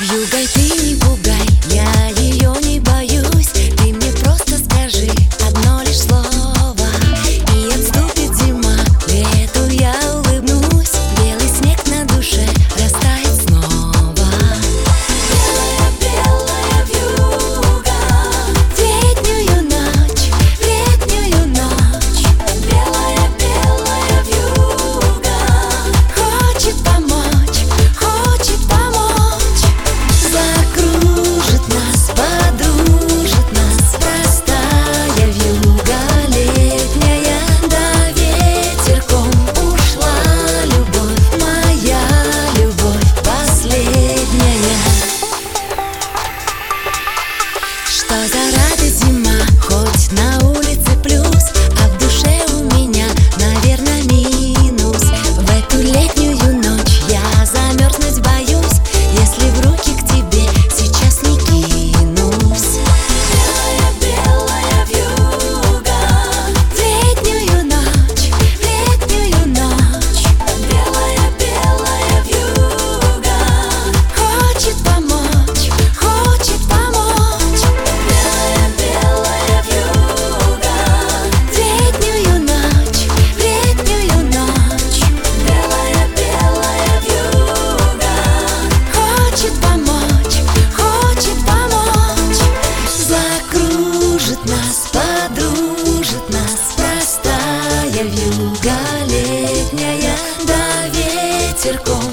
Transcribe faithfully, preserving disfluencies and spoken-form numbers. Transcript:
Вьюгой ты не пугай, я ее не боюсь. Ты мне просто скажи одно лишь слово, и отступит зима, лету я улыбнусь. Белый снег на душе растает снова. Белая, белая вьюга, в летнюю ночь, в летнюю ночь. Белая, белая вьюга хочет помочь, хочет помочь. Закружит нас, подружит нас простая вьюга летняя. Да ветерком ушла любовь, моя любовь последняя. Что за радость зима, хоть на улице плюс, а в душе у меня, наверное, минус. В эту летнюю ночь я замерзнуть боюсь, если в руки к тебе сейчас не кинусь. Белая, белая вьюга, в летнюю ночь, в летнюю ночь. Белая, белая вьюга хочет помочь, хочет помочь. Белая, белая вьюга, в летнюю ночь, в летнюю ночь. Белая, белая вьюга хочет помочь, хочет помочь. Закружит нас, подружит нас простая вьюга летняя. Да ветерком